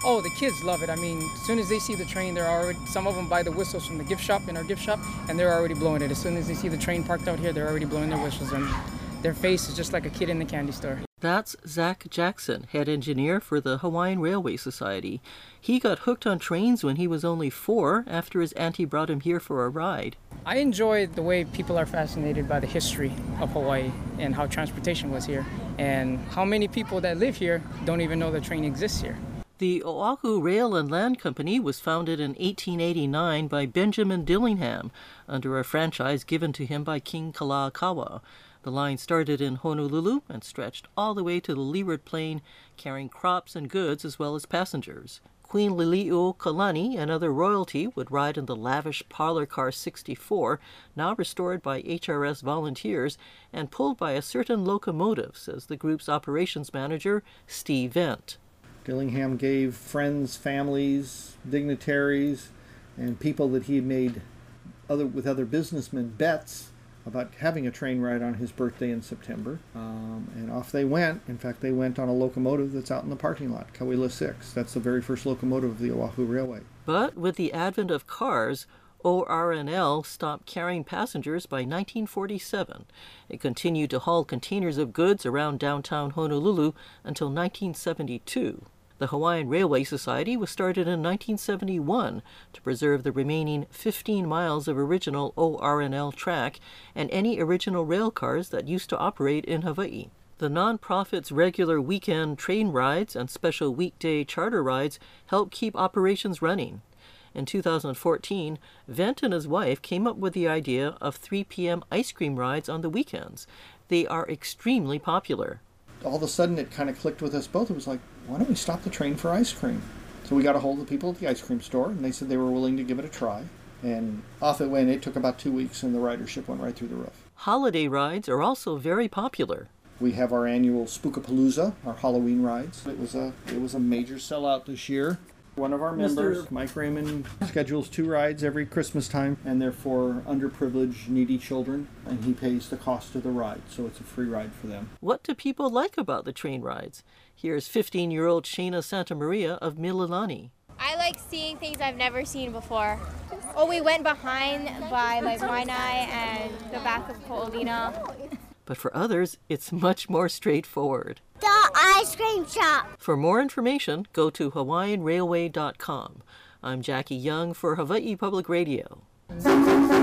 Oh, the kids love it. I mean, as soon as they see the train, they're already, some of them buy the whistles from the gift shop, in our gift shop, and they're already blowing it. As soon as they see the train parked out here, they're already blowing their whistles, and their face is just like a kid in the candy store. That's Zach Jackson, head engineer for the Hawaiian Railway Society. He got hooked on trains when he was only 4 after his auntie brought him here for a ride. I enjoy the way people are fascinated by the history of Hawaii and how transportation was here, and how many people that live here don't even know the train exists here. The Oahu Rail and Land Company was founded in 1889 by Benjamin Dillingham under a franchise given to him by King Kalakaua. The line started in Honolulu and stretched all the way to the Leeward Plain, carrying crops and goods as well as passengers. Queen Lili'u Kalani and other royalty would ride in the lavish parlor car 64, now restored by HRS volunteers and pulled by a certain locomotive, says the group's operations manager, Steve Vent. Dillingham gave friends, families, dignitaries, and people that he made with other businessmen bets about having a train ride on his birthday in September. And off they went. In fact, they went on a locomotive that's out in the parking lot, Kauila 6. That's the very first locomotive of the Oahu Railway. But with the advent of cars, ORNL stopped carrying passengers by 1947. It continued to haul containers of goods around downtown Honolulu until 1972. The Hawaiian Railway Society was started in 1971 to preserve the remaining 15 miles of original ORNL track and any original rail cars that used to operate in Hawaii. The nonprofit's regular weekend train rides and special weekday charter rides help keep operations running. In 2014, Vent and his wife came up with the idea of 3 p.m. ice cream rides on the weekends. They are extremely popular. All of a sudden it kind of clicked with us both. It was like, why don't we stop the train for ice cream? So we got a hold of the people at the ice cream store, and they said they were willing to give it a try. And off it went. It took about 2 weeks, and the ridership went right through the roof. Holiday rides are also very popular. We have our annual Spookapalooza, our Halloween rides. It was a major sellout this year. One of our members, Mike Raymond, schedules 2 rides every Christmas time, and they're for underprivileged, needy children, and he pays the cost of the ride, so it's a free ride for them. What do people like about the train rides? Here's 15-year-old Shayna Santa Maria of Mililani. I like seeing things I've never seen before. Oh, we went behind by like Waianae and the back of Ko'olina. But for others, it's much more straightforward. The ice cream shop. For more information, go to hawaiianrailway.com. I'm Jackie Young for Hawaii Public Radio.